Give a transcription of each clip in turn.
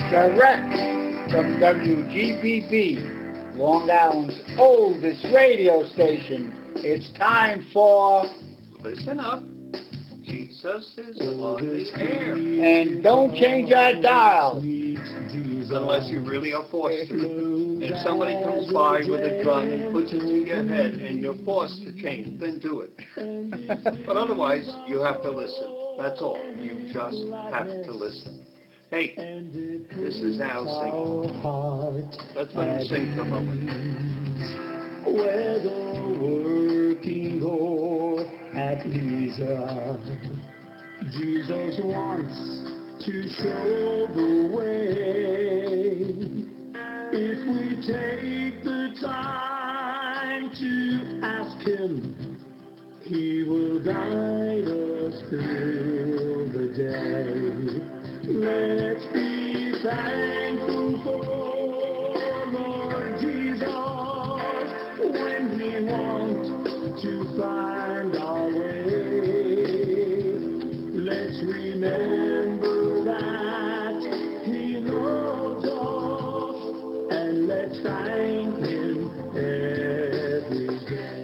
Direct from WGBB, Long Island's oldest radio station. It's time for Listen Up. Jesus is on the air. And don't change our dial. Unless you really are forced to. If somebody comes by with a gun and puts it to your head and you're forced to change, then do it. But otherwise, you have to listen. That's all. You just have to listen. Hey, this is Al singing. Let's let him sing for a moment. Whether working or at leisure, Jesus wants to show the way. If we take the time to ask Him, He will guide us through the day. Let's be thankful for Lord Jesus when we want to find our way. Let's remember that He loves us, and let's thank Him every day.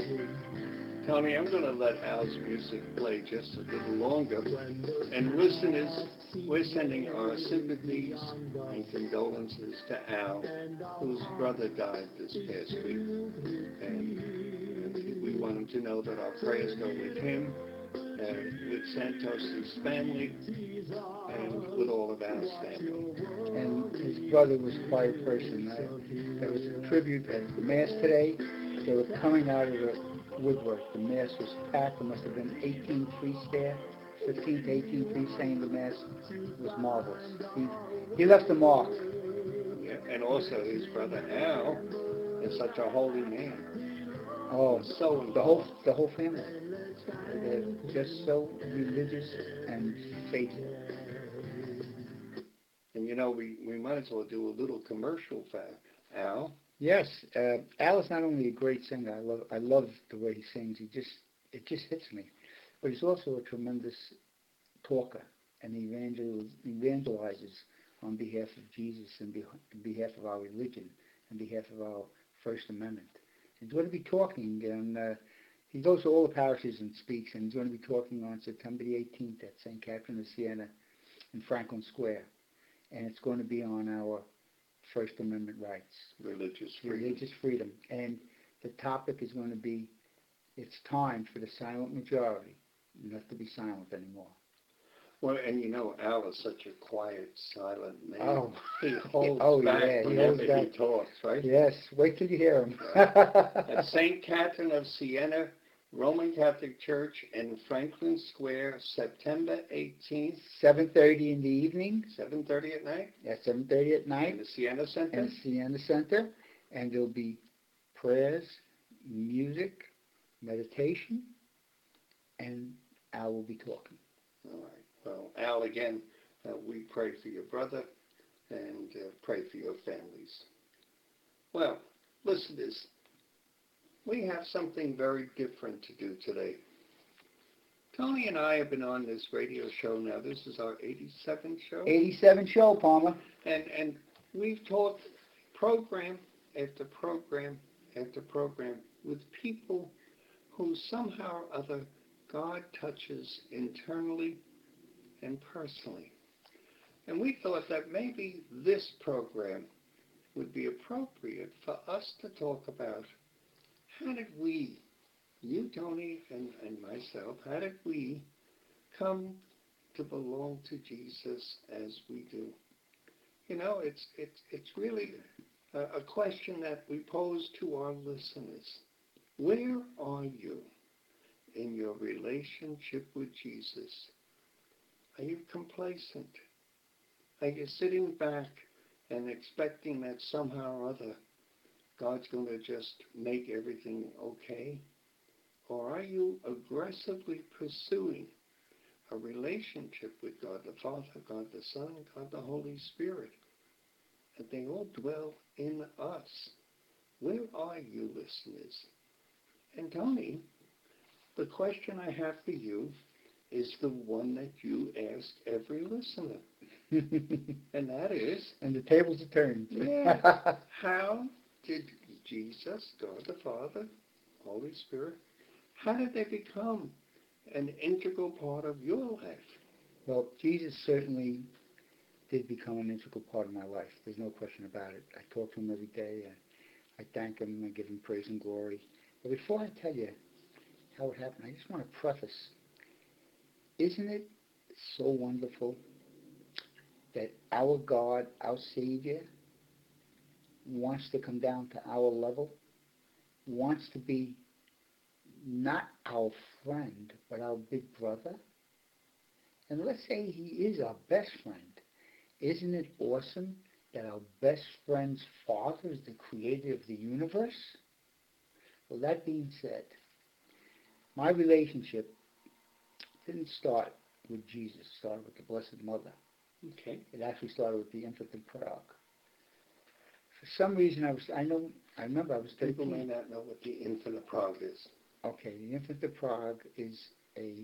Tony, I'm going to let Al's music play just a little longer. And listeners, we're sending our sympathies and condolences to Al, whose brother died this past week. And we want him to know that our prayers go with him, with Santos' family, and with all of Al's family. And his brother was a quiet person. There was a tribute at the Mass today. They were coming out of the woodwork. The Mass was packed. There must have been 18 priests there, 15 to 18 priests saying the Mass. It was marvelous. He left a mark. Yeah, and also his brother Al is such a holy man. Oh, so the whole family. They're just so religious and faithful. And you know, we might as well do a little commercial for Al. Yes, Al is not only a great singer. I love the way he sings. It just hits me. But he's also a tremendous talker, and he evangelizes on behalf of Jesus and behalf of our religion, and behalf of our First Amendment. He's going to be talking, and he goes to all the parishes and speaks, and he's going to be talking on September the 18th at St. Catherine of Siena in Franklin Square, and it's going to be on our First Amendment rights. Religious freedom. And the topic is going to be, it's time for the silent majority not to be silent anymore. Well, and you know, Al is such a quiet, silent man. Oh, he holds back whenever he talks, right? Yes, wait till you hear him. At St. Catherine of Siena, Roman Catholic Church in Franklin Square, September 18th. 7:30 in the evening. 7:30 at night? Yeah, 7:30 at night. In the Siena Center? In the Siena Center. And there'll be prayers, music, meditation, and Al will be talking. All right. Well, Al, again, we pray for your brother and pray for your families. Well, listeners, we have something very different to do today. Tony and I have been on this radio show now. This is our 87th show. 87th show, Palmer. And we've talked program after program after program with people who somehow or other God touches internally and personally. And we thought that maybe this program would be appropriate for us to talk about how did we, you, Tony, and myself, how did we come to belong to Jesus as we do? You know, it's really a question that we pose to our listeners. Where are you in your relationship with Jesus? Are you complacent? Are you sitting back and expecting that somehow or other God's going to just make everything okay? Or are you aggressively pursuing a relationship with God the Father, God the Son, God the Holy Spirit? And they all dwell in us. Where are you, listeners? And Tony, the question I have for you is the one that you ask every listener. And that is, And the tables are turned. yeah, how did Jesus, God the Father, Holy Spirit, how did they become an integral part of your life? Well, Jesus certainly did become an integral part of my life. There's no question about it. I talk to him every day. I thank him. I give him praise and glory. But before I tell you how it happened, I just want to preface, isn't it so wonderful that our God, our Savior, wants to come down to our level, wants to be not our friend, but our big brother? And let's say he is our best friend. Isn't it awesome that our best friend's father is the creator of the universe? Well, that being said, my relationship didn't start with Jesus. It started with the Blessed Mother. Okay. It actually started with the infant in Prague. For some reason, I remember I was 13. People may not know what the infant of Prague is. Okay, the infant of Prague is a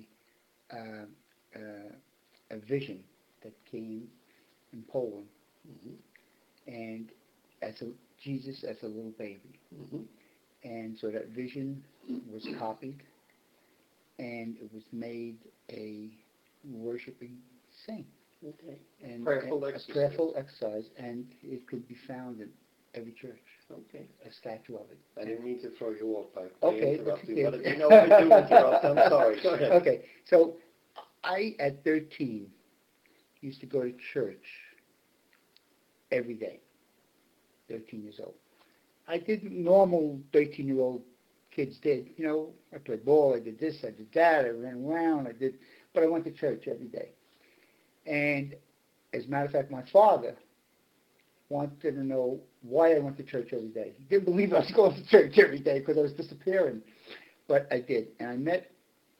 vision that came in Poland, and Jesus as a little baby. And so that vision was copied, and it was made a worshiping saint. Okay. And Prayerful a exercise. prayerful exercise, and it could be found in every church, Okay. a statue of it. I didn't mean to throw you off by Okay, interrupting, but you but did. you know I do interrupt. I'm sorry. Go ahead. Okay, so I, at 13, used to go to church every day, 13 years old. I did normal 13-year-old kids did. You know, I played ball, I did this, I did that, I ran around, but I went to church every day. And as a matter of fact, my father wanted to know why I went to church every day. He didn't believe I was going to church every day because I was disappearing. But I did. And I met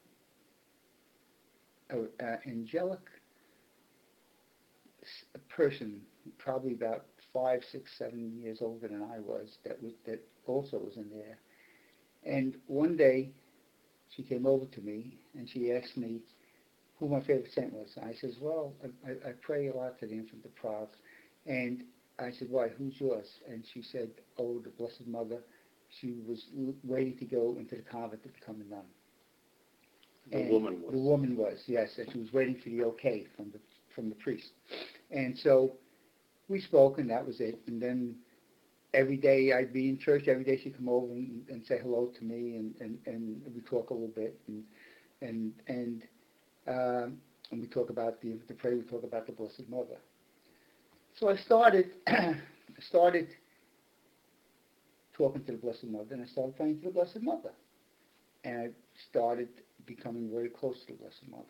an angelic person, probably about 5, 6, 7 years older than I was, that also was in there. And one day, she came over to me and she asked me who my favorite saint was. And I says, well, I pray a lot to the infant of Prague. And I said, why, who's yours? And she said, oh, the Blessed Mother. She was waiting to go into the convent to become a nun. The woman was. The woman was, yes, and she was waiting for the okay from the priest. And so we spoke, and that was it. And then every day I'd be in church. Every day she'd come over and say hello to me, and we talk a little bit, and we talk about the prayer. We talk about the Blessed Mother. So I started talking to the Blessed Mother, and I started praying to the Blessed Mother, and I started becoming very close to the Blessed Mother.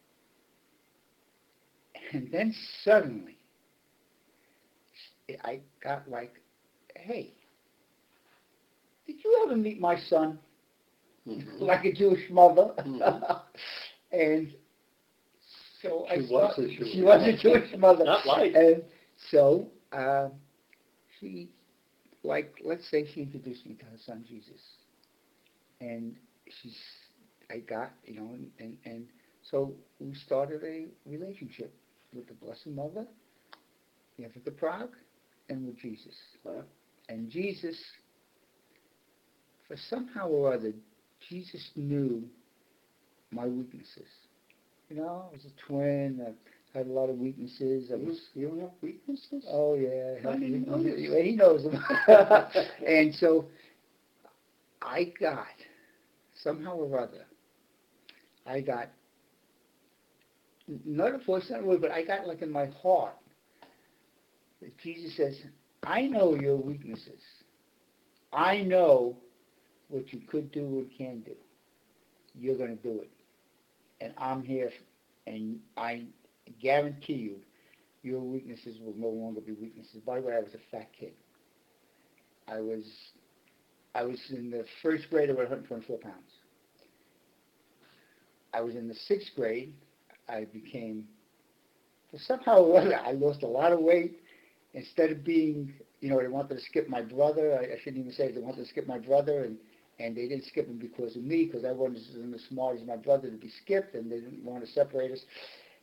And then suddenly, I got like, hey, did you ever meet my son? Like a Jewish mother. And so she was a Jewish mother. Not like. And so she, let's say she introduced me to her son Jesus. And and so we started a relationship with the Blessed Mother, the Infant of Prague, and with Jesus. Wow. And Jesus, for somehow or other, Jesus knew my weaknesses. You know, I was a twin. I had a lot of weaknesses. You don't have weaknesses? Oh, yeah. I didn't know this. He knows them. And so I got, somehow or other, not a voice, not a word, but I got like in my heart that Jesus says, I know your weaknesses. I know what you could do and can do. You're going to do it. And I'm here, and I guarantee you, your weaknesses will no longer be weaknesses. By the way, I was a fat kid. I was in the first grade, I was 124 pounds. I was in the 6th grade, somehow or other, I lost a lot of weight. Instead of being, they wanted to skip my brother. I shouldn't even say it. They wanted to skip my brother, and they didn't skip him because of me, because I wasn't as smart as my brother to be skipped, and they didn't want to separate us.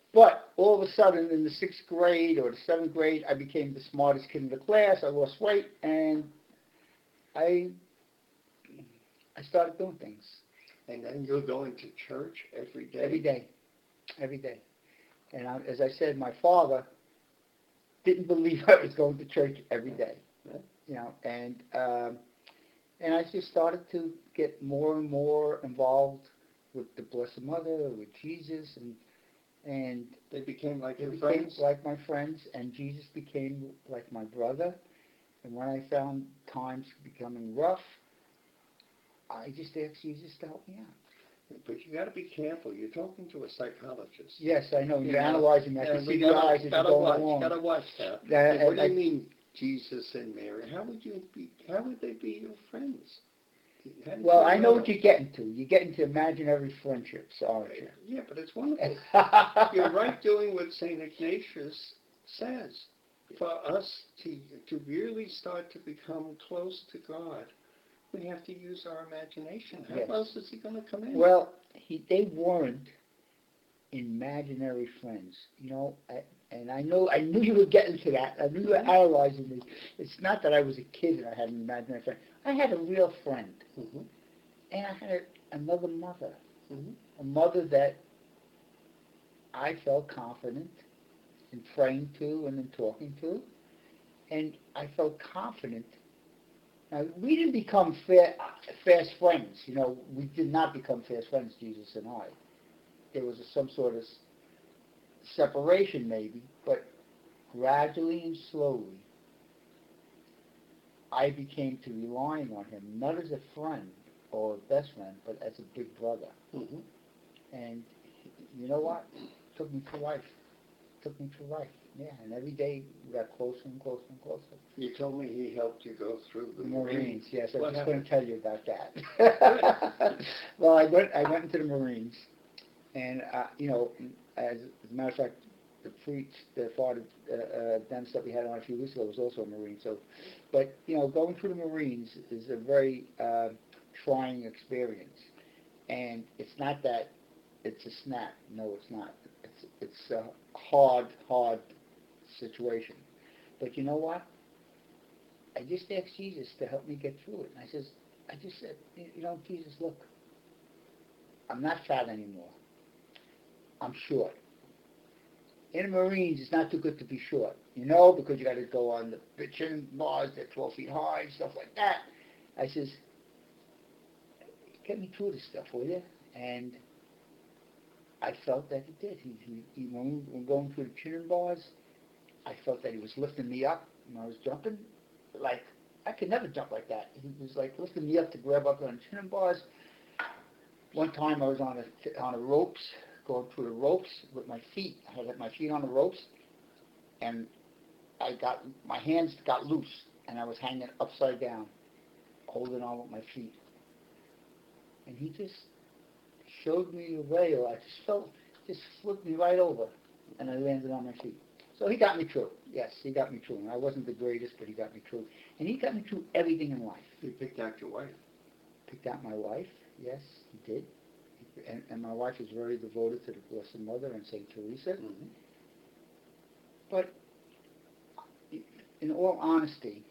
But all of a sudden, in the 6th grade or the 7th grade, I became the smartest kid in the class. I lost weight, and I started doing things. And then you're going to church every day? Every day. And as I said, my father didn't believe I was going to church every day. Right. You know, and I just started to get more and more involved with the Blessed Mother, with Jesus, and They became like they your became friends? like my friends, and Jesus became like my brother. And when I found times becoming rough, I just asked Jesus to help me out. But you got to be careful. You're talking to a psychologist. Yes, I know. You're You know, analyzing that. And You we see the eyes as you gotta go watch. along. Gotta watch that. Yeah, What do you mean, Jesus and Mary? How would they be your friends? How did Well, you I know what you're getting to. You're getting to imaginary friendships, aren't you? Yeah, but it's wonderful. You're right doing what St. Ignatius says. For us to really start to become close to God, we have to use our imagination. How Yes. else is he going to come in? Well, they weren't imaginary friends, you know. And I knew you were getting to that. I knew you were analyzing me. It's not that I was a kid and I had an imaginary friend. I had a real friend, Mm-hmm. and I had another mother, Mm-hmm. a mother that I felt confident in praying to and in talking to, and I felt confident. Now, we didn't become fast friends. You know, we did not become fast friends, Jesus and I. There was some sort of separation maybe, but gradually and slowly, I became to relying on him, not as a friend or a best friend, but as a big brother. Mm-hmm. And you know what? Took me through life. Yeah, and every day we got closer and closer and closer. You told me he helped you go through the Marines, yes, I was What just going to tell you about that. Good. Well, I went into the Marines, and you know, as a matter of fact, the father Dennis that we had on a few weeks ago was also a Marine. So, but you know, going through the Marines is a very trying experience, and it's not that it's a snap. No, it's not. It's a hard situation. But you know what? I just asked Jesus to help me get through it. And I just said, you know, Jesus, look, I'm not fat anymore. I'm short. In the Marines, it's not too good to be short, you know, because you got to go on the chin bars, they're 12 feet high, stuff like that. I says, get me through this stuff, will you? And I felt that he did. He when we were going through the chin bars, I felt that he was lifting me up when I was jumping. Like, I could never jump like that. He was like lifting me up to grab up on the chin bars. One time I was on the ropes, going through the ropes with my feet. I had my feet on the ropes, and my hands got loose, and I was hanging upside down, holding on with my feet. And he just showed me the way, or I just flipped me right over, and I landed on my feet. So he got me through. Yes, he got me through. And I wasn't the greatest, but he got me through. And he got me through everything in life. He picked out your wife. Picked out my wife. Yes, he did. And my wife is very devoted to the Blessed Mother and St. Teresa. Mm-hmm. But in all honesty,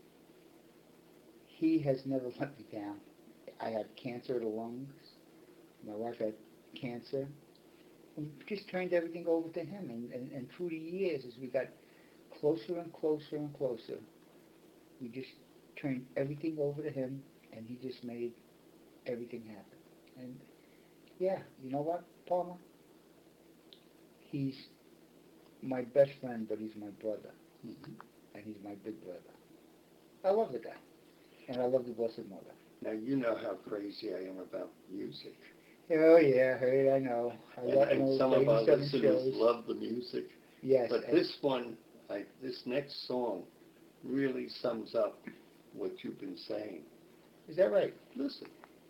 he has never let me down. I had cancer of the lungs. My wife had cancer. We just turned everything over to him. And through the years, as we got closer and closer and closer, we just turned everything over to him, and he just made everything happen. And yeah, you know what, Palmer? He's my best friend, but he's my brother. Mm-hmm. And he's my big brother. I love the guy. And I love the Blessed Mother. Now, you know how crazy I am about music. Oh, yeah, hey, I know. I know Some of our 87 listeners shows. love the music. Yes. But this one, this next song, really sums up what you've been saying. Is that right? Listen.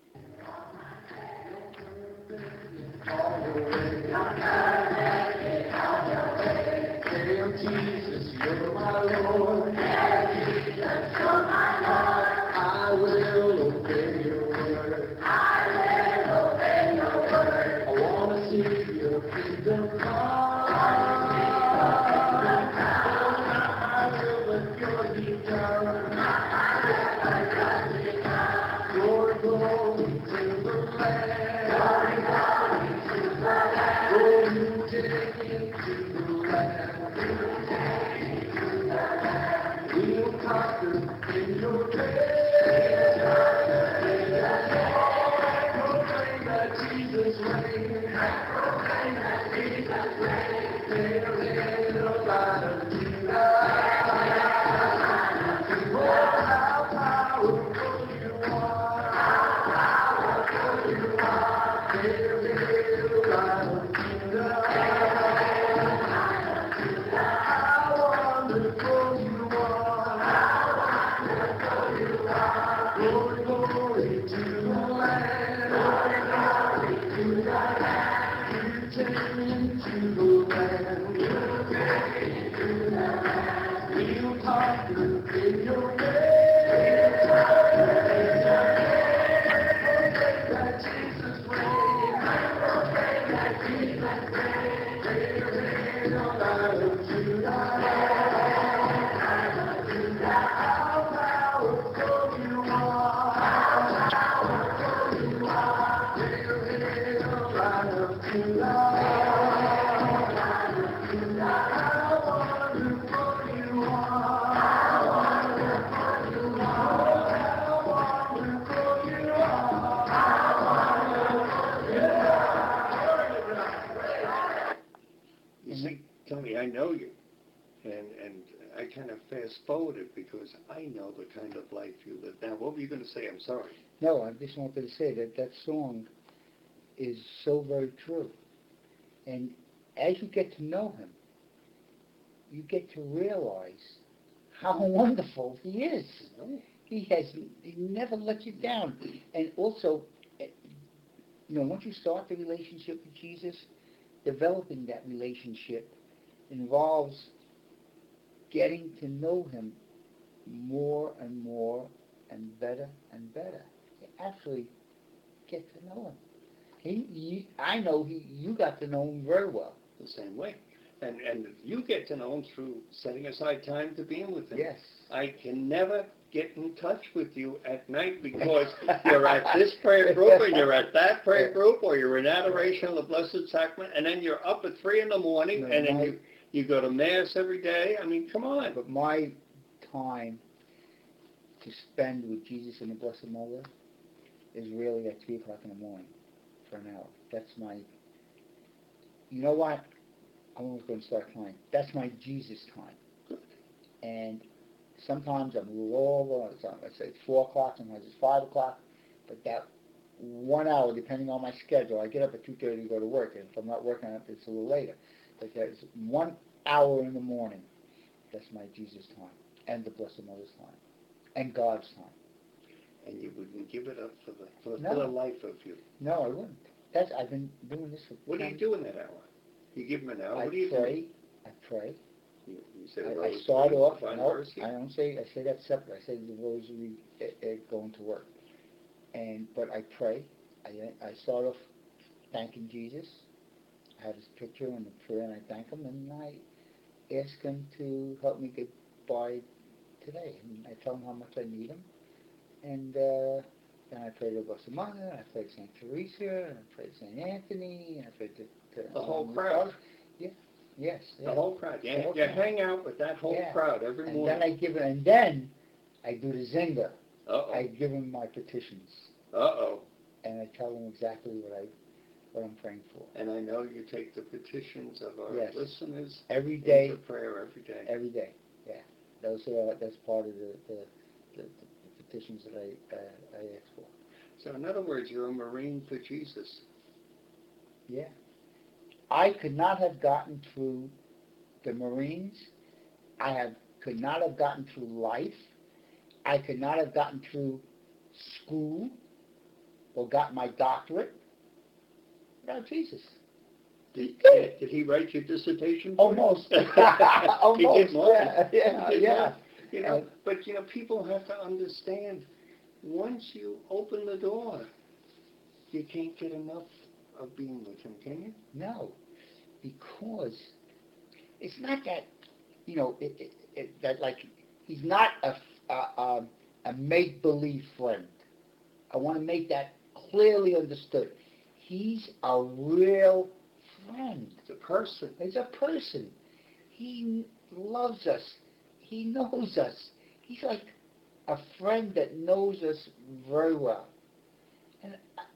Hail Jesus, you're my Lord. Hail Jesus, you're my Lord. I will obey your word. I will obey your word. I want to see your kingdom come. Jesus reigns. Proclaim that Jesus reigns. Hail, hail, Lion of Judah. Oh, how powerful you are. Hail, hail, Lion of Judah. How wonderful you are. Glory, glory to the Lamb. You take me to the land. You conquer in your name. That Jesus reigns. That Jesus reigns. Hail, Lion of Judah. How powerful you are. Hail, hail, Lion of Judah. How wonderful you are. How wonderful you are. You see, Tony, I know you. And I kind of fast forwarded because I know the kind of life you live. Now, what were you going to say? I'm sorry. No, I just wanted to say that that song is so very true. And as you get to know him, you get to realize how wonderful he is. He never let you down. And also, once you start the relationship with Jesus, developing that relationship involves getting to know him more and more and better and better. You actually get to know him. I know you got to know him very well. The same way. And you get to know him through setting aside time to being with him. Yes. I can never get in touch with you at night because you're at this prayer group and you're at that prayer group, or you're in adoration of the Blessed Sacrament, and then you're up at 3 a.m. and then you go to Mass every day. I mean, come on. But my time to spend with Jesus and the Blessed Mother is really at 3 o'clock in the morning for an hour. That's my, you know what? I'm almost going to start crying. That's my Jesus time. And sometimes I'm a little over, I say it's 4 o'clock, sometimes it's 5 o'clock, but that 1 hour, depending on my schedule, I get up at 2:30 to go to work, and if I'm not working, it's a little later. But there's 1 hour in the morning, that's my Jesus time, and the Blessed Mother's time, and God's time. And you wouldn't give it up for the No. life of you. No, I wouldn't. I've been doing this for What do you do in that hour? You give him an hour? I What do you pray. do? I pray. You say I start off, Divine no, Mercy? I don't say, I say that separate. I say the rosary going to work. But I pray. I start off thanking Jesus. I have his picture and the prayer, and I thank him, and I ask him to help me get by today. And I tell him how much I need him. And then I pray to the Blessed Mother, and I pray to St. Teresa, and I pray to St. Anthony, and I pray to the whole crowd. Yeah. Yes. The whole crowd. You whole you crowd. hang out with that whole crowd every And morning. then I give it, and then I do the Zinger. Uh-oh. I give him my petitions, Uh-oh. and I tell him exactly what I'm praying for. And I know you take the petitions of our Yes. listeners Every day. into prayer every day. Every day. Yeah. That's part of the petitions that I ask for. So in other words, you're a Marine for Jesus. Yeah. I could not have gotten through the Marines. Could not have gotten through life. I could not have gotten through school or got my doctorate without Jesus. Did he write your dissertation? Almost. He Almost. did more. Yeah. But people have to understand, once you open the door, you can't get enough of being with him, can you? No, because it's not that, that like, he's not a make-believe friend. I want to make that clearly understood. He's a real friend. It's a person. He's a person. He loves us. He knows us. He's like a friend that knows us very well. And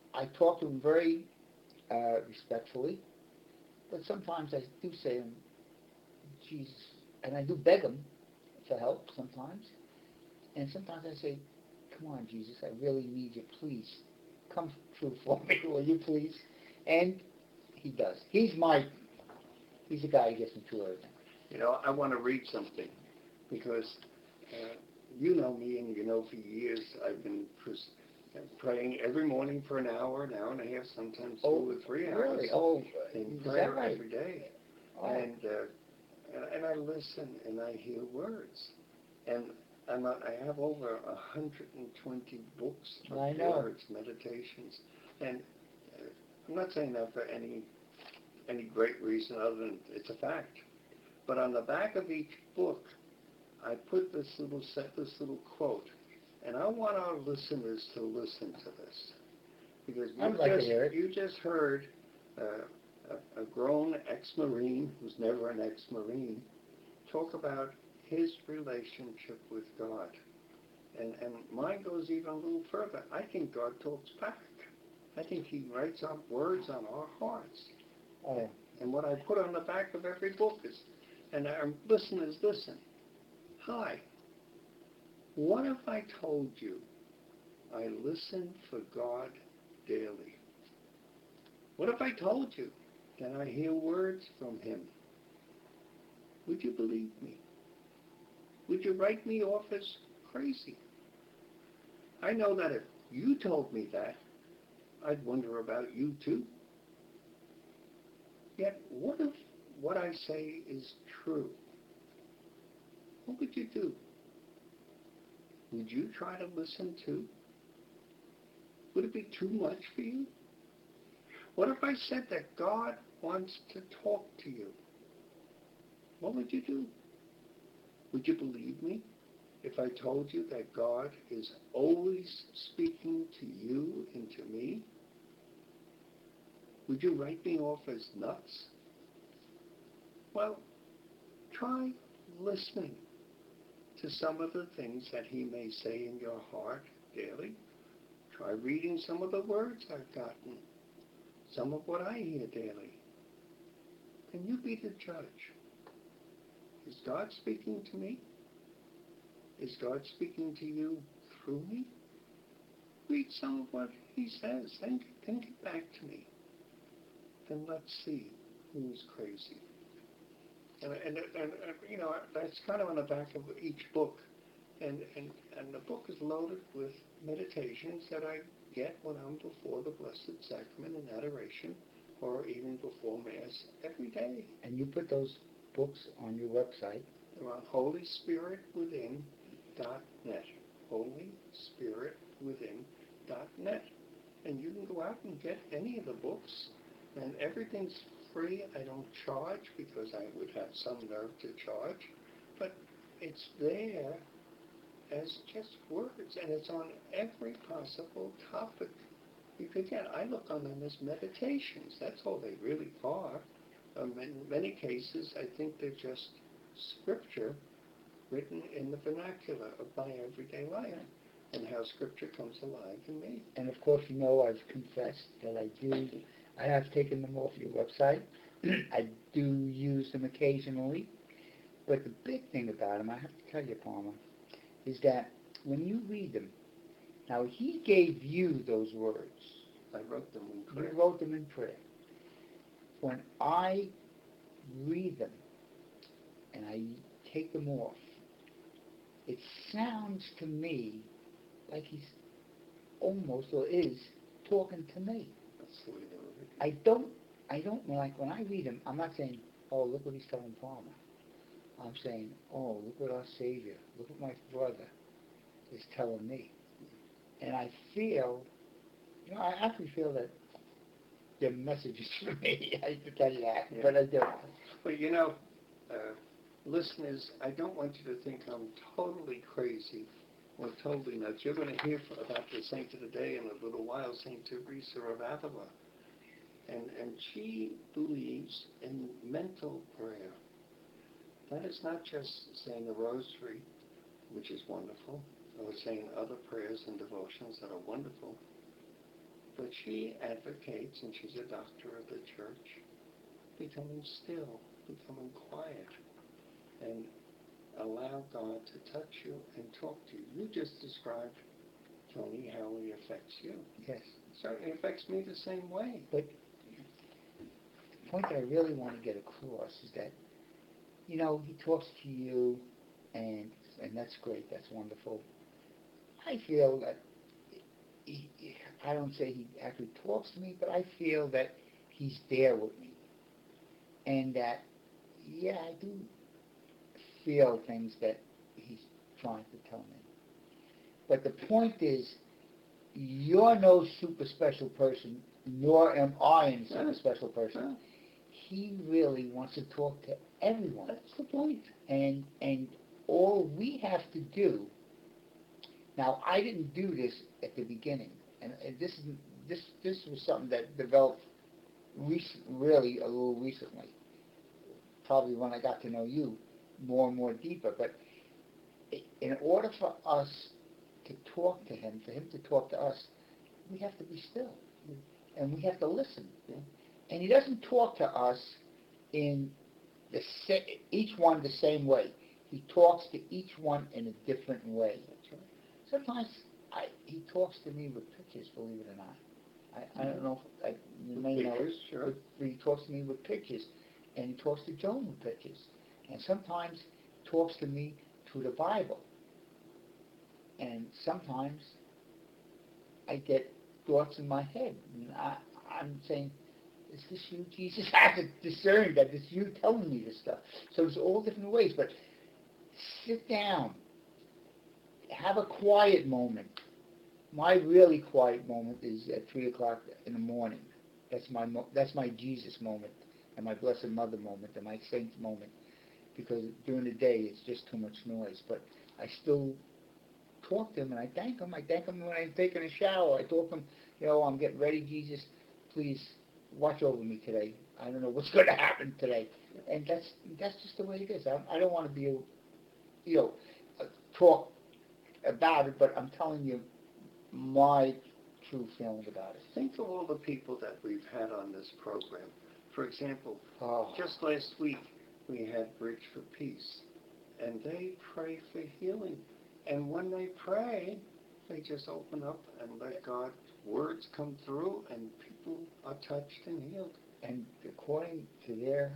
I talk to him very respectfully, but sometimes I do say to him, Jesus, and I do beg him for help sometimes, and sometimes I say, come on, Jesus, I really need you, please, come through for me, will you please? And he does. He's the guy who gets me through everything. You know, I want to read something because you know me, and you know for years I've been praying every morning for an hour and a half, sometimes 2 or 3 hours. Really? Oh, in is prayer that right? every day. Oh. And I listen and I hear words. And I have over 120 books of words, meditations. And I'm not saying that for any great reason other than it's a fact. But on the back of each book, I put this little quote. And I want our listeners to listen to this. Because you just heard a grown ex-Marine, who's never an ex-Marine, talk about his relationship with God. And mine goes even a little further. I think God talks back. I think he writes out words on our hearts. Oh. And what I put on the back of every book is, and our listeners listen. Hi, what if I told you I listen for God daily? What if I told you that I hear words from him? Would you believe me? Would you write me off as crazy? I know that if you told me that, I'd wonder about you too. Yet, what if what I say is true? What would you do? Would you try to listen too? Would it be too much for you? What if I said that God wants to talk to you? What would you do? Would you believe me if I told you that God is always speaking to you and to me? Would you write me off as nuts? Well, try listening to some of the things that he may say in your heart daily. Try reading some of the words I've gotten, some of what I hear daily. And you be the judge. Is God speaking to me? Is God speaking to you through me? Read some of what he says, then get back to me. Then let's see who's crazy. And you know, that's kind of on the back of each book. And the book is loaded with meditations that I get when I'm before the Blessed Sacrament in adoration, or even before Mass every day. And you put those books on your website? They're on holyspiritwithin.net. holyspiritwithin.net. And you can go out and get any of the books, and everything's free. I don't charge because I would have some nerve to charge, but it's there as just words, and it's on every possible topic you could get. I look on them as meditations. That's all they really are. In many cases, I think they're just scripture written in the vernacular of my everyday life, and how scripture comes alive in me. And of course, you know, I've confessed that I have taken them off your website. I do use them occasionally, but the big thing about them, I have to tell you, Palmer, is that when you read them, now he gave you those words. I wrote them in prayer. You wrote them in prayer. When I read them and I take them off, it sounds to me like he's almost, or is, talking to me. That's the way they were written. I don't, when I read them, I'm not saying, oh, look what he's telling Palmer. I'm saying, oh, look what our Savior, look what my brother is telling me. And I feel, you know, I actually feel that they're messages for me. I hate to tell you that, but I do. Well, you know, listeners, I don't want you to think I'm totally crazy or totally nuts. You're going to hear about the saint of the day in a little while, St. Teresa of Avila. And she believes in mental prayer. That is not just saying a rosary, which is wonderful, or saying other prayers and devotions that are wonderful. But she advocates, and she's a doctor of the church, becoming still, becoming quiet, and allow God to touch you and talk to you. You just described, Tony, how he affects you. Yes. It certainly affects me the same way. But the point that I really want to get across is that, you know, he talks to you, and that's great, that's wonderful. I feel that, I don't say he actually talks to me, but I feel that he's there with me. And that, yeah, I do feel things that he's trying to tell me. But the point is, you're no super special person, nor am I a super special person. He really wants to talk to everyone. That's the point. And all we have to do, now I didn't do this at the beginning, and this was something that developed really a little recently, probably when I got to know you more and more deeper. But in order for us to talk to him, for him to talk to us, we have to be still, and we have to listen. And he doesn't talk to us in each one the same way. He talks to each one in a different way. Sometimes he talks to me with pictures, believe it or not. I don't know if you may know, sure. but he talks to me with pictures, and he talks to Joan with pictures, and sometimes talks to me through the Bible. And sometimes I get thoughts in my head, and I'm saying, is this you, Jesus? I have to discern that it's you telling me this stuff. So there's all different ways, but sit down. Have a quiet moment. My really quiet moment is at 3 o'clock in the morning. That's my Jesus moment, and my Blessed Mother moment, and my Saints moment, because during the day it's just too much noise. But I still talk to him, and I thank him. I thank him when I'm taking a shower. I talk to him, I'm getting ready, Jesus. Please watch over me today. I don't know what's going to happen today. And that's just the way it is. I don't want to be, talk about it, but I'm telling you my true feeling about it. Think of all the people that we've had on this program. For example, just last week we had Bridge for Peace, and they pray for healing. And when they pray, they just open up and let God's words come through, and people are touched and healed. And according to their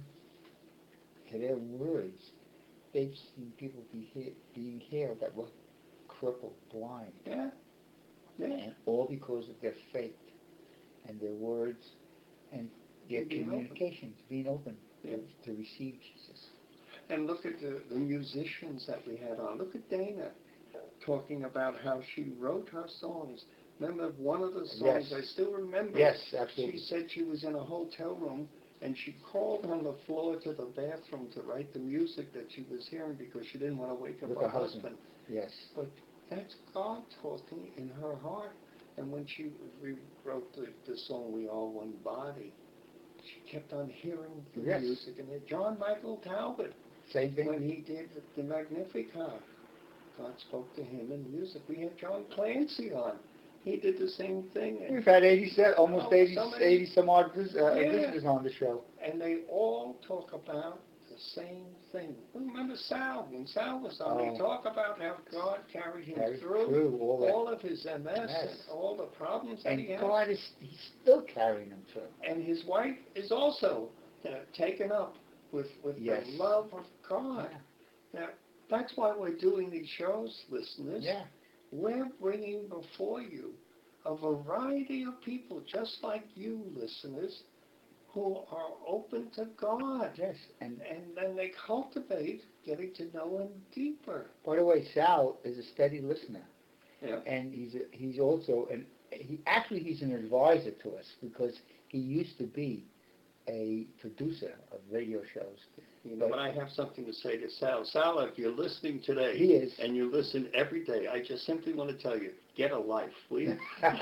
words, they've seen people being healed that were crippled, blind. Yeah. And all because of their faith and their words and their communications being open to receive Jesus. And look at the musicians that we had on. Look at Dana talking about how she wrote her songs. Remember one of the songs, I still remember. Yes, absolutely. She said she was in a hotel room and she crawled on the floor to the bathroom to write the music that she was hearing because she didn't want to wake up her husband. Yes. But that's God talking in her heart. And when she rewrote the song We Are One Body, she kept on hearing the music. And John Michael Talbot, same thing. when he did the Magnificat, God spoke to him in music. We had John Clancy on. He did the same thing. And we've had 80 some odd visitors on the show. And they all talk about the same thing. Remember Sal, when Sal was on, he talked about how God carried him through all of his MS and all the problems that he had. And God he's still carrying him through. And his wife is also taken up with the love of God. Yeah. Now, that's why we're doing these shows, listeners. Yeah. We're bringing before you a variety of people, just like you, listeners, who are open to God. Yes. And then they cultivate getting to know Him deeper. By the way, Sal is a steady listener. Yeah. And he's also, he's an advisor to us because he used to be a producer of radio shows. But I have something to say to Sal. Sal, if you're listening today, he is, and you listen every day, I just simply want to tell you, get a life, please.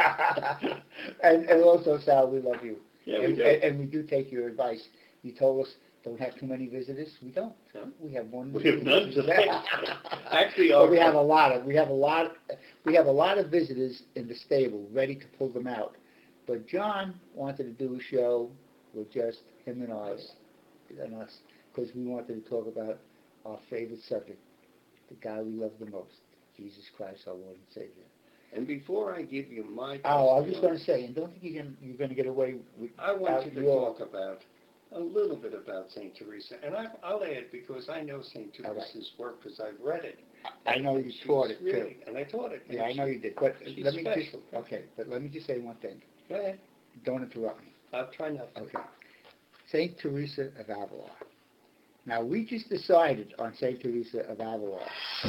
and also, Sal, we love you. Yeah, we do. And we do take your advice. You told us don't have too many visitors. We don't. No? We have one. We have none today. Actually, we have a lot of visitors in the stable ready to pull them out. But John wanted to do a show with just him and us, because we wanted to talk about our favorite subject, the guy we love the most, Jesus Christ, our Lord and Savior. And before I give you my Oh, I was just going testimony, to say, and don't think you're going to get away with I want you to your... talk about a little bit about St. Teresa. And I'll add, because I know St. All right. Teresa's work because I've read it. I know you taught it, too. Really, and I taught it. Yeah, I know you did. But She's let me special. but let me just say one thing. Go ahead. Don't interrupt me. I'll try not to. Okay. St. Teresa of Avila. Now, we just decided on St. Teresa of Avila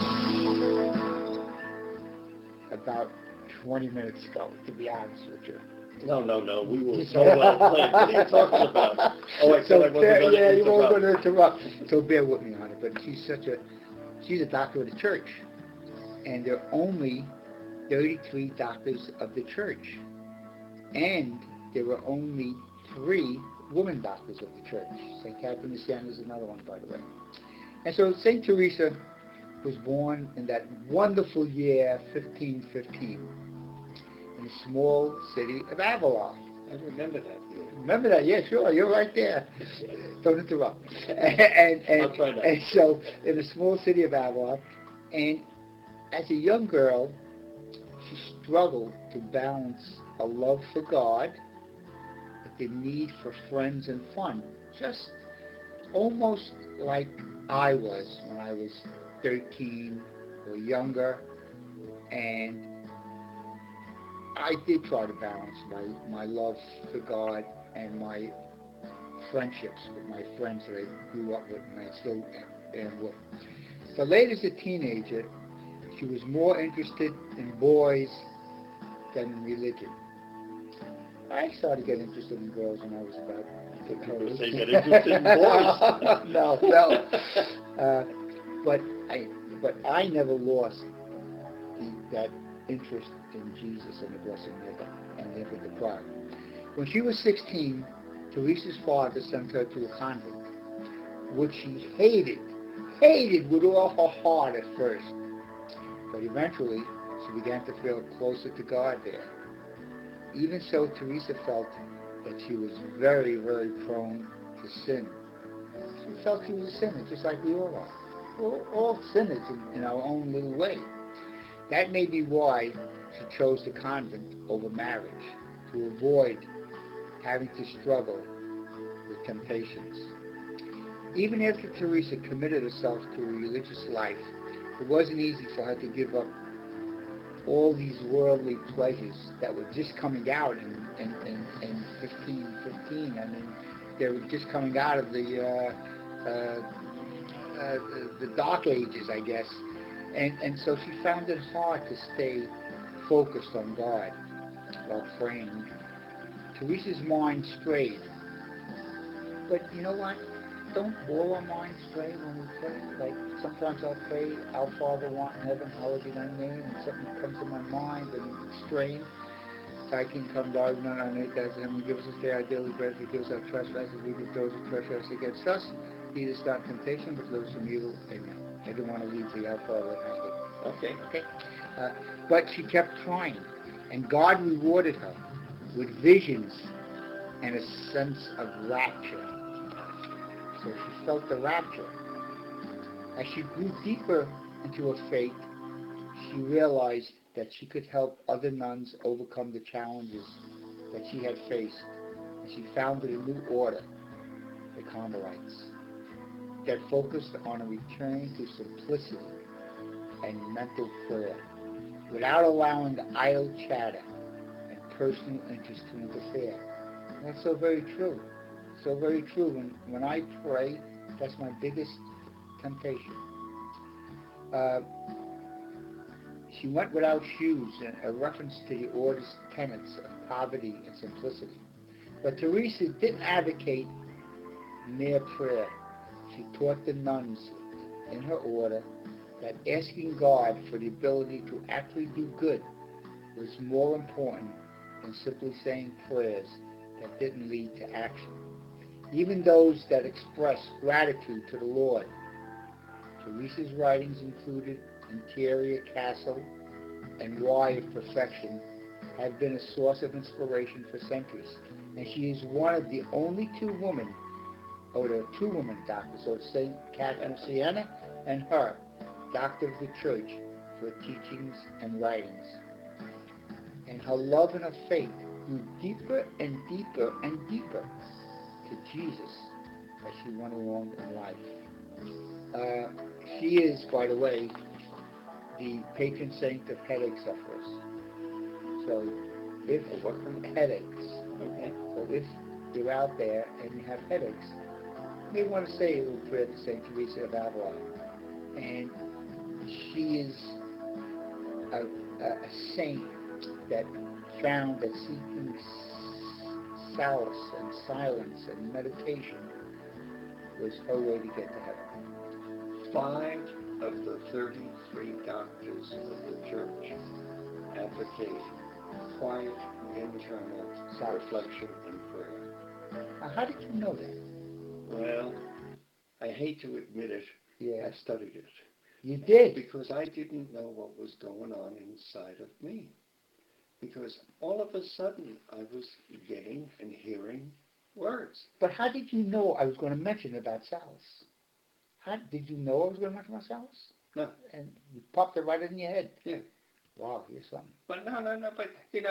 about 20 minutes ago, to be honest with you. No, we were so well planned. What are you talking about? Oh, I said I wasn't going to Yeah, you weren't going interrupt. to interrupt. So bear with me on it. But she's a doctor of the church. And there are only 33 doctors of the church. And there were only 3 women doctors of the church. St. Catherine of Siena is another one, by the way. And so St. Teresa was born in that wonderful year, 1515, in the small city of Avila. I remember that. Remember that? Yeah, sure. You're right there. Don't interrupt. And I'll try not. And so, in the small city of Avila, and as a young girl, she struggled to balance a love for God with the need for friends and fun. Just almost like I was when I was 13 or younger, and I did try to balance my love for God and my friendships with my friends that I grew up with and I still am with. But later as a teenager, she was more interested in boys than in religion. I started getting interested in girls when I was about... You say get interested in boys. No. But I never lost that interest in Jesus and the Blessed Mother and never deprived. When she was 16, Teresa's father sent her to a convent, which she hated with all her heart at first. But eventually, she began to feel closer to God there. Even so, Teresa felt that she was very, very prone to sin. She felt she was a sinner, just like we all are. We're all sinners in our own little way. That may be why she chose the convent over marriage, to avoid having to struggle with temptations. Even after Teresa committed herself to a religious life, it wasn't easy for her to give up all these worldly pleasures that were just coming out in 1515. I mean, they were just coming out of the Dark Ages, I guess. And so she found it hard to stay focused on God while praying. Teresa's mind strayed. But you know what? Don't all our minds stray when we pray? Like, sometimes I'll pray, Our Father who art in heaven, hallowed be thy name, and something comes to my mind and it's strange. Thy kingdom come, thy will be done on earth as in heaven. Give us this day our daily bread, forgive us our trespasses, we forgive those who trespass against us. Lead us not into temptation, but deliver us from evil. Amen. I didn't want to leave the Our Father. Okay. But she kept trying, and God rewarded her with visions and a sense of rapture. So she felt the rapture. As she grew deeper into her faith, she realized that she could help other nuns overcome the challenges that she had faced. And she founded a new order, the Carmelites, that focused on a return to simplicity and mental prayer, without allowing the idle chatter and personal interest to interfere. And that's so very true. So very true. When I pray, that's my biggest temptation. She went without shoes, a reference to the order's tenets of poverty and simplicity. But Teresa didn't advocate mere prayer. She taught the nuns in her order that asking God for the ability to actually do good was more important than simply saying prayers that didn't lead to action. Even those that expressed gratitude to the Lord. Teresa's writings included Interior Castle and Why of Perfection have been a source of inspiration for centuries. And she is one of the only two women, or there are two women doctors, so St. Catherine of Siena and her, doctor of the church, for teachings and writings. And her love and her faith grew deeper and deeper and deeper to Jesus as she went along in life. She is, by the way, the patron saint of headache sufferers. So if headaches, Okay. so if you're out there and you have headaches, you may want to say a little prayer to St. Teresa of Avila. And she is a saint that found that seeking solace and silence and meditation was her way to get to heaven. 5 of the 33 doctors of the church advocate quiet, internal reflection and prayer. Now, how did you know that? Well, I hate to admit it, Yeah, I studied it. you did. Because I didn't know what was going on inside of me. Because all of a sudden I was getting and hearing words. But how did you know I was going to mention about solace? How did you know I was going to mention about solace? No. And you popped it right in your head. Yeah. Wow, here's something. But no, but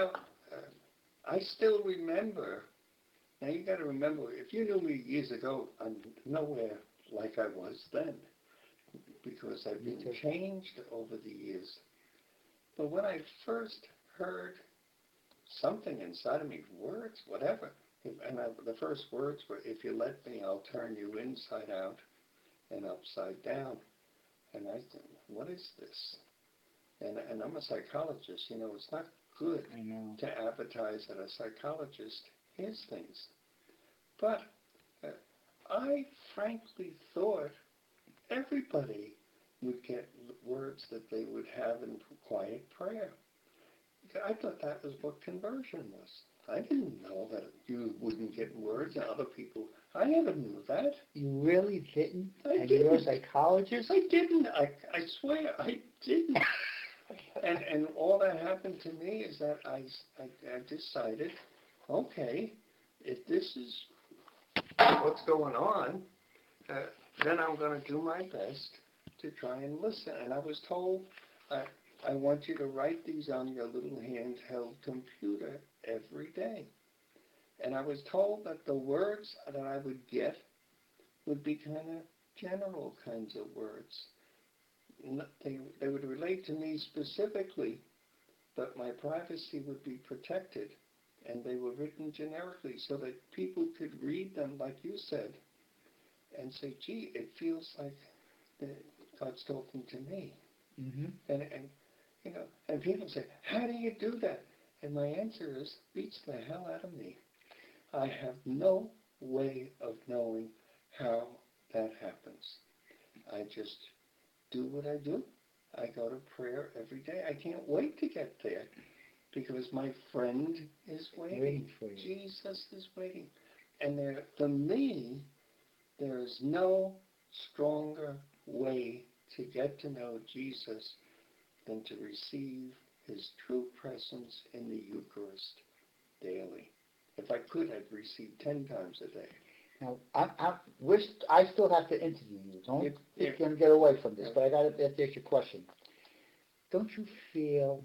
I still remember. Now you got to remember, if you knew me years ago, I'm nowhere like I was then, because I've Me been too. changed over the years. But when I first heard something inside of me, words, whatever, and the first words were, "If you let me, I'll turn you inside out and upside down." And I said, what is this? And I'm a psychologist. It's not good I know. to advertise that a psychologist hears things. But I frankly thought everybody would get words that they would have in quiet prayer. I thought that was what conversion was. I didn't know that you wouldn't get words and other people. I never knew that. You really didn't? I And you're a didn't. psychologist? I didn't. I swear I didn't. And all that happened to me is that I decided, okay, if this is what's going on, then I'm going to do my best to try and listen. And I was told, I want you to write these on your little handheld computer every day. And I was told that the words that I would get would be kind of general kinds of words. They would relate to me specifically, but my privacy would be protected. And they were written generically so that people could read them, like you said, and say, gee, it feels like God's talking to me. Mm-hmm. And people say, how do you do that? And my answer is, beats the hell out of me. I have no way of knowing how that happens. I just do what I do. I go to prayer every day. I can't wait to get there because my friend is waiting. For you. Jesus is waiting. And for me, there is no stronger way to get to know Jesus than to receive his true presence in the Eucharist daily. If I could, I'd receive 10 times a day. Now, I still have to interview you. Don't Yeah. you can get away from this, but I got to ask you a question. Don't you feel,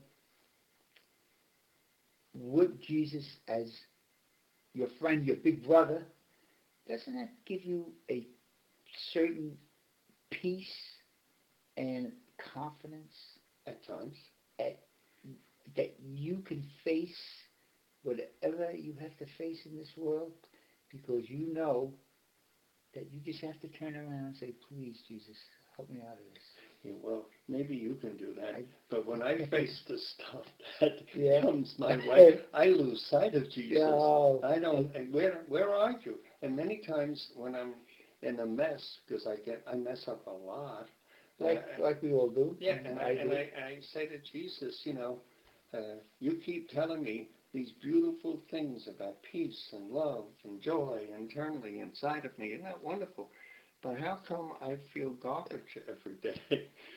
would Jesus as your friend, your big brother, doesn't that give you a certain peace and confidence At times. that you can face whatever you have to face in this world, because you know that you just have to turn around and say, please, Jesus, help me out of this. Yeah, well, maybe you can do that. But when I face the stuff that Yeah. comes my way, I lose sight of Jesus. No. I don't. And where are you? And many times when I'm in a mess, because I mess up a lot. Like we all do. Yeah, and I say to Jesus, you keep telling me these beautiful things about peace and love and joy internally inside of me. Isn't that wonderful? But how come I feel garbage every day?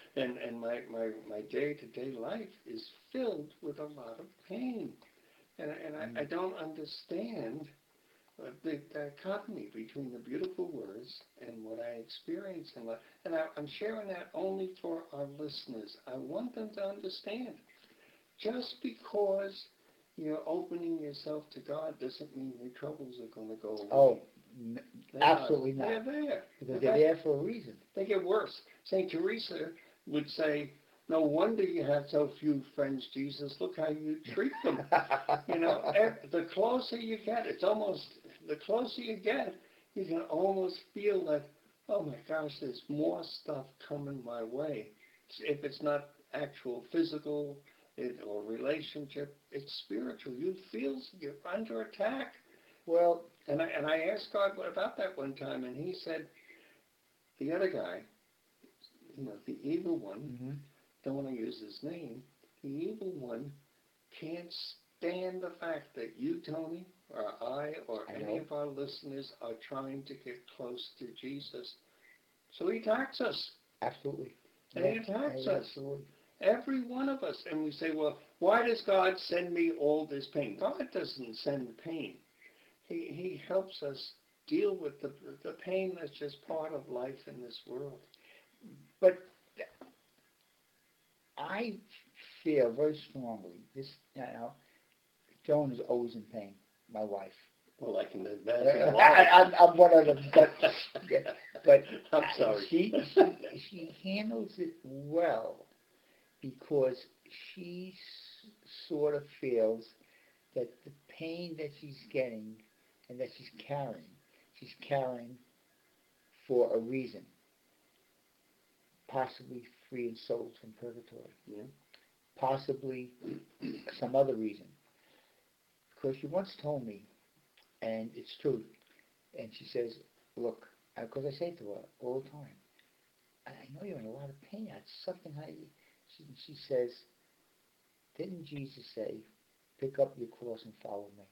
And my day-to-day life is filled with a lot of pain. And I don't understand the dichotomy between the beautiful words and what I experience in life. And I'm sharing that only for our listeners. I want them to understand. Just because you're opening yourself to God doesn't mean your troubles are going to go away. Oh, They're absolutely not. They're there. Because they're there for a reason. They get worse. St. Teresa would say, no wonder you have so few friends, Jesus. Look how you treat them. The closer you get, the closer you get, you can almost feel that, oh my gosh, there's more stuff coming my way. If it's not actual physical or relationship, it's spiritual. You feel you're under attack. Well, and I asked God about that one time, and he said, the other guy, the evil one, don't want to use his name, the evil one can't stand the fact that you, Tony, or I, or any of our listeners are trying to get close to Jesus. So he attacks us. Absolutely. And he attacks us. Absolutely. Every one of us. And we say, well, why does God send me all this pain? God doesn't send pain. He helps us deal with the pain that's just part of life in this world. But I feel very strongly Joan is always in pain, my wife. Well, I can imagine why. I'm one of them, but I'm sorry. She handles it well because she sort of feels that the pain that she's getting and that she's carrying for a reason, possibly freeing souls from purgatory, possibly some other reason. Because she once told me, and it's true, and she says, look, because I say to her all the time, I know you're in a lot of pain. It's something she says, didn't Jesus say, pick up your cross and follow me?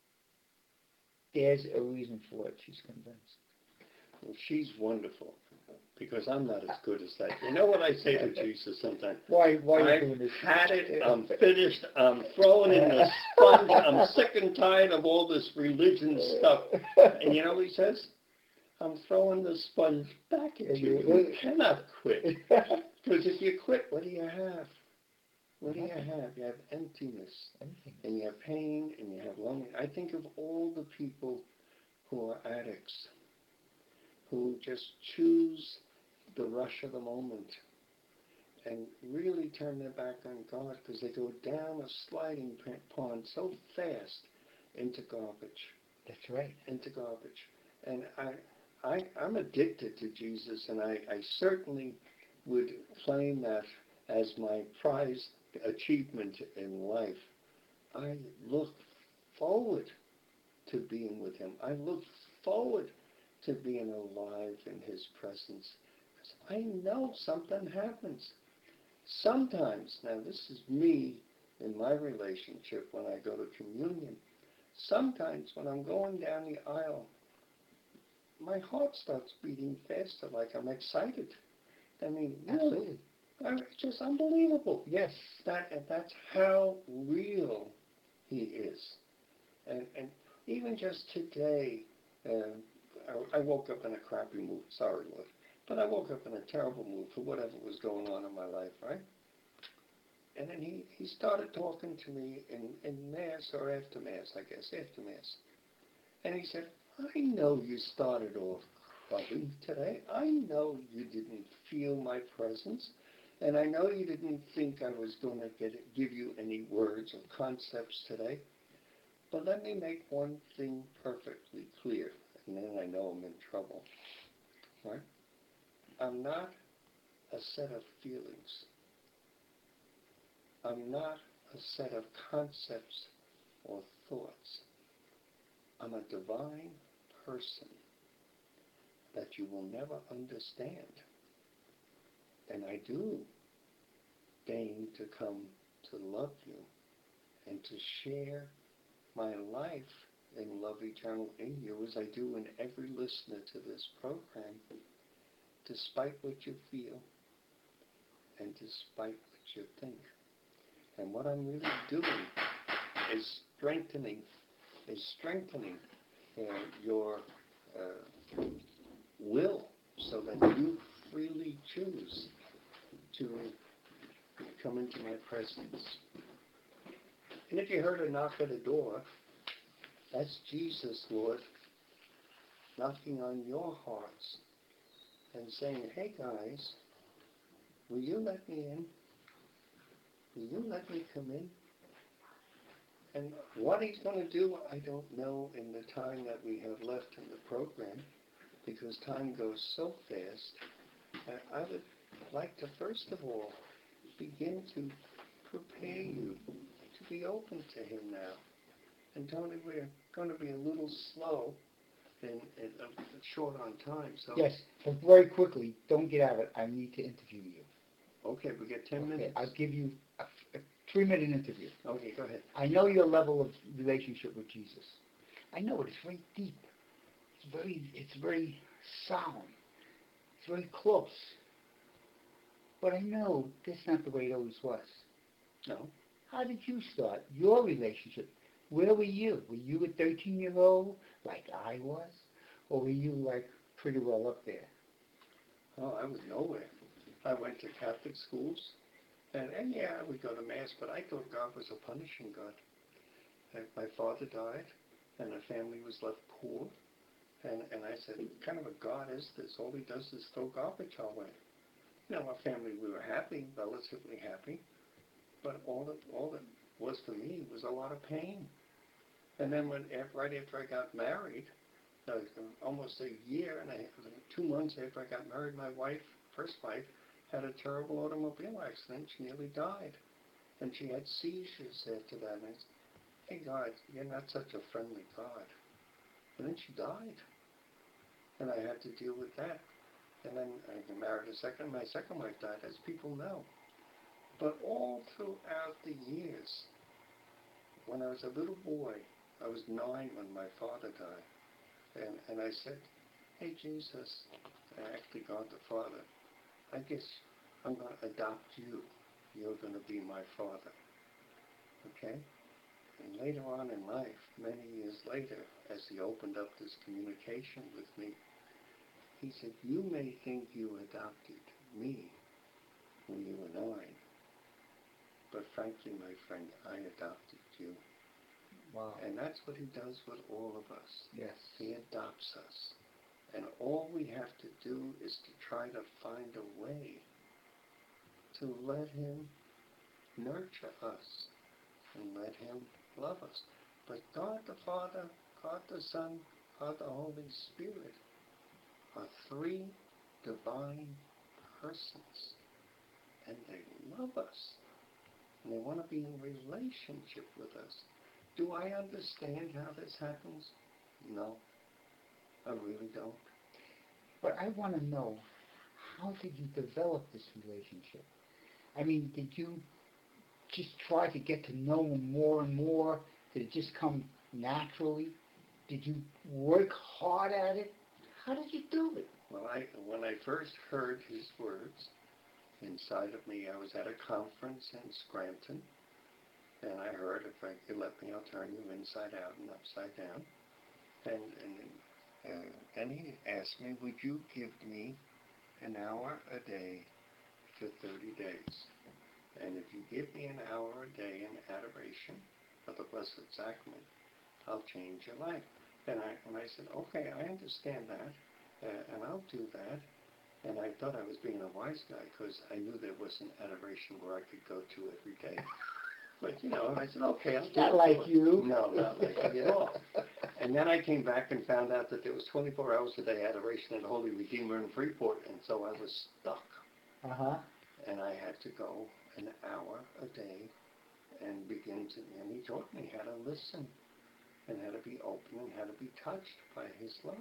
There's a reason for it, she's convinced. Well, she's wonderful, because I'm not as good as that. You know what I say to Jesus sometimes? Why are you I've doing this? had it, I'm finished, I'm throwing in the sponge, I'm sick and tired of all this religion stuff. And you know what he says? I'm throwing the sponge back at you. You cannot quit. Because if you quit, what do you have? What do you have? You have emptiness. And you have pain, and you have loneliness. I think of all the people who are addicts, who just choose the rush of the moment and really turn their back on God because they go down a sliding pond so fast into garbage. That's right. Into garbage. And I'm addicted to Jesus, and I certainly would claim that as my prized achievement in life. I look forward to being with him. I look forward to being alive in his presence. I know something happens. Sometimes, now this is me in my relationship when I go to communion, sometimes when I'm going down the aisle, my heart starts beating faster, like I'm excited. I mean, absolutely. It's just unbelievable. Yes. That's how real he is. And even just today, I woke up in a crappy mood. Sorry, Lord. But I woke up in a terrible mood for whatever was going on in my life, right? And then he started talking to me in Mass or after Mass, I guess, after Mass. And he said, I know you started off crummy today. I know you didn't feel my presence. And I know you didn't think I was going to give you any words or concepts today. But let me make one thing perfectly clear, and then I know I'm in trouble. Right? I'm not a set of feelings. I'm not a set of concepts or thoughts. I'm a divine person that you will never understand. And I do deign to come to love you and to share my life in love eternal in you, as I do in every listener to this program, despite what you feel and despite what you think. And what I'm really doing is strengthening your will so that you freely choose to come into my presence. And if you heard a knock at the door, that's Jesus, Lord, knocking on your hearts and saying, hey guys, will you let me in? Will you let me come in? And what he's going to do, I don't know in the time that we have left in the program, because time goes so fast. I would like to, first of all, begin to prepare you to be open to him now. And Tony, we're going to be a little slow and short on time. So Yes, but very quickly, don't get out of it. I need to interview you. Okay, we get 10 minutes. I'll give you a 3-minute interview. Okay, go ahead. I know your level of relationship with Jesus. I know it. It's very deep. It's very solemn. It's very close. But I know that's not the way it always was. No. How did you start your relationship? Where were you? Were you a 13-year-old like I was? Or were you like pretty well up there? Oh, I was nowhere. I went to Catholic schools. And yeah, we go to Mass, but I thought God was a punishing God. My father died, and the family was left poor. And I said, what kind of a God is this? All he does is throw garbage our way. Now, our family, we were happy, relatively happy, but all that was for me was a lot of pain. And then right after I got married, almost a year and 2 months after I got married, my wife, first wife, had a terrible automobile accident. She nearly died. And she had seizures after that. And I said, hey, God, you're not such a friendly God. And then she died. And I had to deal with that. And then I married my second wife died, as people know. But all throughout the years, when I was a little boy, I was 9 when my father died. And I said, hey, Jesus, actually God the Father, I guess I'm going to adopt you. You're going to be my father. Okay? And later on in life, many years later, as he opened up this communication with me, he said, you may think you adopted me when you were 9, but frankly, my friend, I adopted you. Wow. And that's what he does with all of us. Yes. He adopts us. And all we have to do is to try to find a way to let him nurture us and let him love us. But God the Father, God the Son, God the Holy Spirit are 3 divine persons. And they love us. And they want to be in relationship with us. Do I understand how this happens? No. I really don't. But I want to know, how did you develop this relationship? I mean, did you just try to get to know him more and more? Did it just come naturally? Did you work hard at it? How did you do it? Well, when I first heard his words inside of me, I was at a conference in Scranton, and I heard, if you let me, I'll turn you inside out and upside down. And he asked me, would you give me an hour a day for 30 days? And if you give me an hour a day in adoration of the Blessed Sacrament, I'll change your life. And I said, okay, I understand that, and I'll do that. And I thought I was being a wise guy because I knew there was an adoration where I could go to every day. But, I said, okay, I'll do it. Not like you. No, not like me at all. And then I came back and found out that there was 24 hours a day adoration at Holy Redeemer in Freeport, and so I was stuck. Uh-huh. And I had to go an hour a day and and he taught me how to listen and how to be open and how to be touched by his love.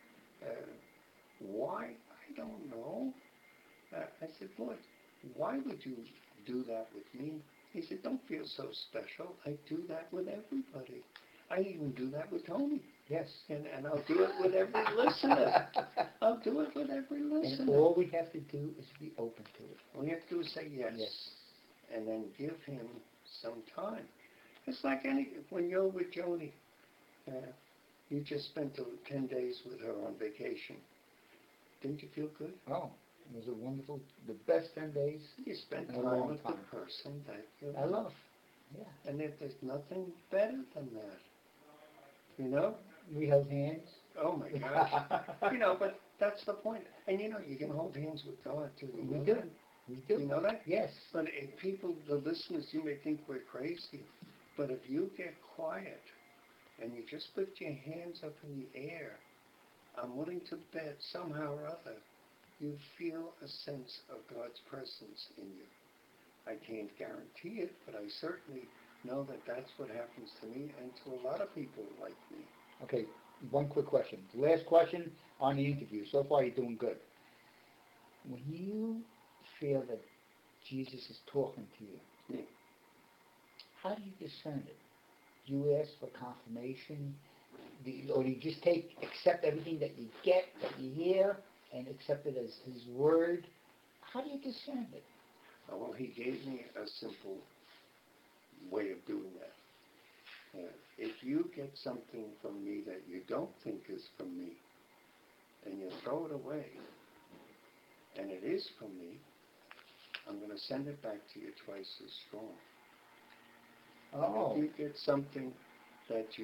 Why? I don't know. I said, Lord, why would you do that with me? He said, don't feel so special. I do that with everybody. I even do that with Tony. Yes. And I'll do it with every listener. I'll do it with every And listener. all we have to do is be open to it. All you have to do is say yes. Yes. And then give him some time. It's like when you're with Joni, you just spent 10 days with her on vacation. Didn't you feel good? Oh, it was a wonderful, the best 10 days. You spent In a time long with time. the person that you I love. Yeah. And there's nothing better than that. You know? We held hands. Oh my gosh. But that's the point. And you can hold hands with God too. You We know do. that? We do. You know that? Yes. But if people, the listeners, you may think we're crazy, but if you get quiet and you just put your hands up in the air, I'm willing to bet somehow or other you feel a sense of God's presence in you. I can't guarantee it, but I certainly know that that's what happens to me and to a lot of people like me. Okay, one quick question. Last question on the interview. So far you're doing good. When you feel that Jesus is talking to you, Yeah. how do you discern it? Do you ask for confirmation? Or do you just accept everything that you get, that you hear, and accept it as His Word? How do you discern it? Well, he gave me a simple way of doing that. If you get something from me that you don't think is from me, and you throw it away, and it is from me, I'm going to send it back to you twice as strong. Oh. And if you get something that you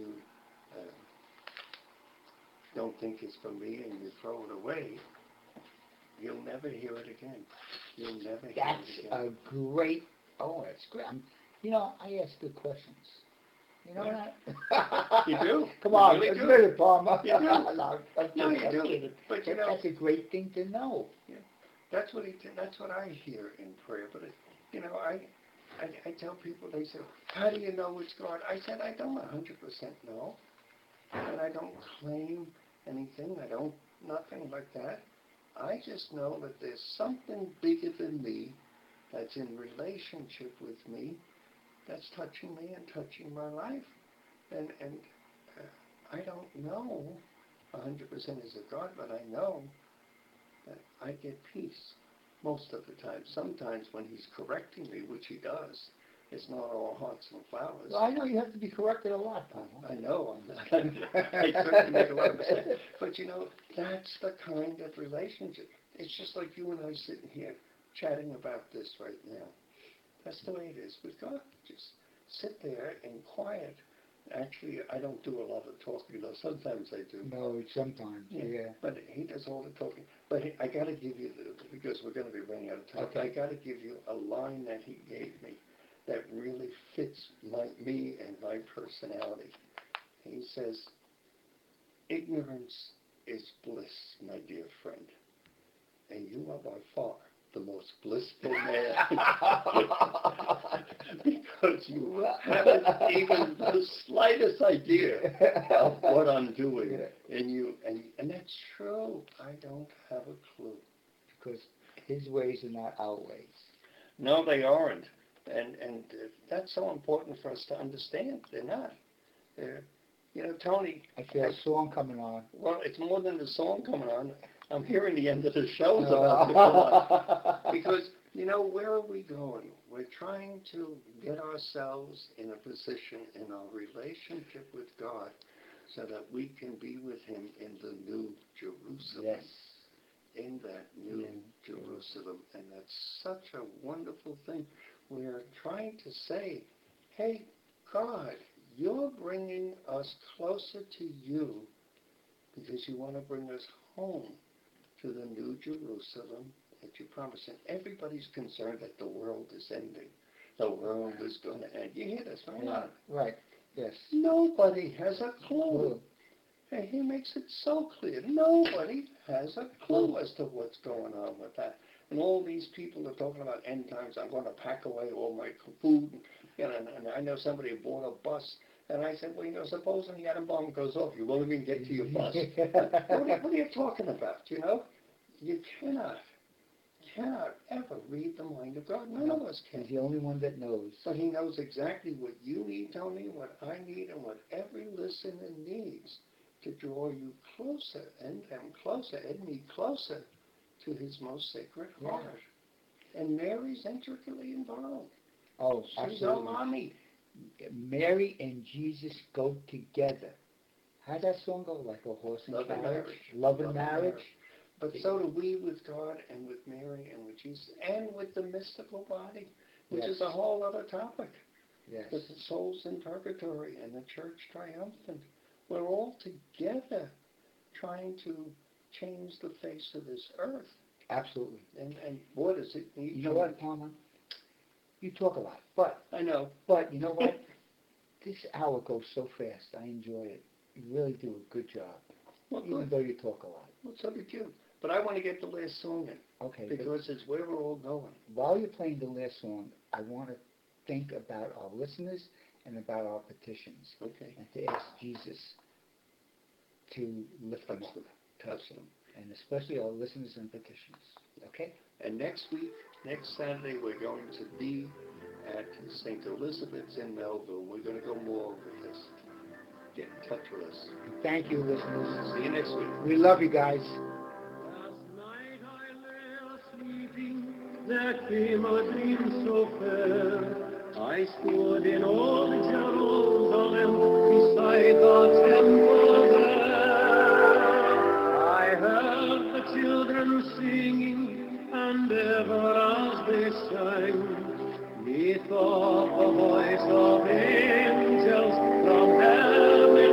don't think is from me and you throw it away, you'll never hear it again. You'll never hear That's it again. a great, that's great. I ask good questions. You know that? You do. Come You on, really do. admit it, Palmer. You do. No, No, you do. kidding. But That's a great thing to know. that's what that's what I hear in prayer. But I tell people, they say, how do you know it's God? I said, I don't 100% know. And I don't claim anything. Nothing like that. I just know that there's something bigger than me that's in relationship with me, that's touching me and touching my life. And I don't know 100% is a God, but I know that I get peace most of the time. Sometimes when he's correcting me, which he does, it's not all hearts and flowers. Well, I know you have to be corrected a lot, Palmer. I know I'm not. I certainly make a lot of mistakes. But that's the kind of relationship. It's just like you and I sitting here chatting about this right now. That's the way it is with God. Just sit there in quiet. Actually, I don't do a lot of talking, though. Sometimes I do. No, sometimes, yeah. But he does all the talking. But I got to give you, because we're going to be running out of time, Okay. I got to give you a line that he gave me that really fits me and my personality. He says, ignorance is bliss, my dear friend. And you are by far the most blissful man. Because you haven't even the slightest idea of what I'm doing. Yeah. And that's true. I don't have a clue. Because his ways are not our ways. No, they aren't. And that's so important for us to understand. They're not. Tony. I feel a song coming on. Well, it's more than the song coming on. I'm hearing the end of the show is about to come on. Because, where are we going? We're trying to get ourselves in a position in our relationship with God so that we can be with him in the New Jerusalem. Yes. In that New Jerusalem. And that's such a wonderful thing. We're trying to say, hey, God, you're bringing us closer to you because you want to bring us home to the New Jerusalem that you promised. And everybody's concerned that the world is ending. The world is going to end. You hear this, right? Yeah. Right, yes. Nobody has a clue. And he makes it so clear. Nobody has a clue as to what's going on with that. And all these people are talking about end times. I'm going to pack away all my food. And I know somebody bought a bus. And I said, well, supposing the atom bomb goes off, you won't even get to your bus. What are you talking about, You cannot ever read the mind of God. None of us can. He's the only one that knows. But he knows exactly what you need, Tony, what I need, and what every listener needs to draw you closer and them closer and me closer to his most sacred heart. And Mary's intricately involved. Oh, She's our absolutely. mommy. Mary and Jesus go together. How'd that song go? Like a horse and Love and carriage? marriage. Love and marriage. But so do we with God and with Mary and with Jesus and with the mystical body, which Yes. is a whole other topic. Yes. With the souls in purgatory and the church triumphant. We're all together trying to change the face of this earth. Absolutely. And what does it need? You know what, Palmer? You talk a lot, but I know. you know what? This hour goes so fast. I enjoy it. You really do a good job, Well, even good. though you talk a lot. Well, so did you. But I want to get the last song in Okay. But because it's where we're all going. while you're playing the last song, I want to think about our listeners and about our petitions, Okay. and to ask Jesus to lift them Touch up, them. touch them, and especially our listeners and petitions. Okay? And next week, next Saturday, we're going to be at St. Elizabeth's in Melville. We're going to go more over this. Get in touch with us. Thank you, listeners. See you next week. We love you guys. Last night I lay sleeping, there came a dream so fair. I stood in old Jerusalem, beside the temple there. I heard the children singing, and ever as they sang, methought the voice of angels from heaven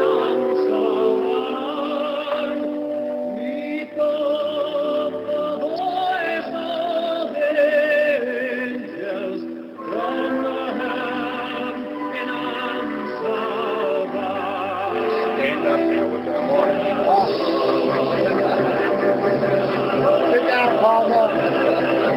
answered. Methought the voice of angels from heaven answered. Stand up here with the morning. Sit down, Palmer.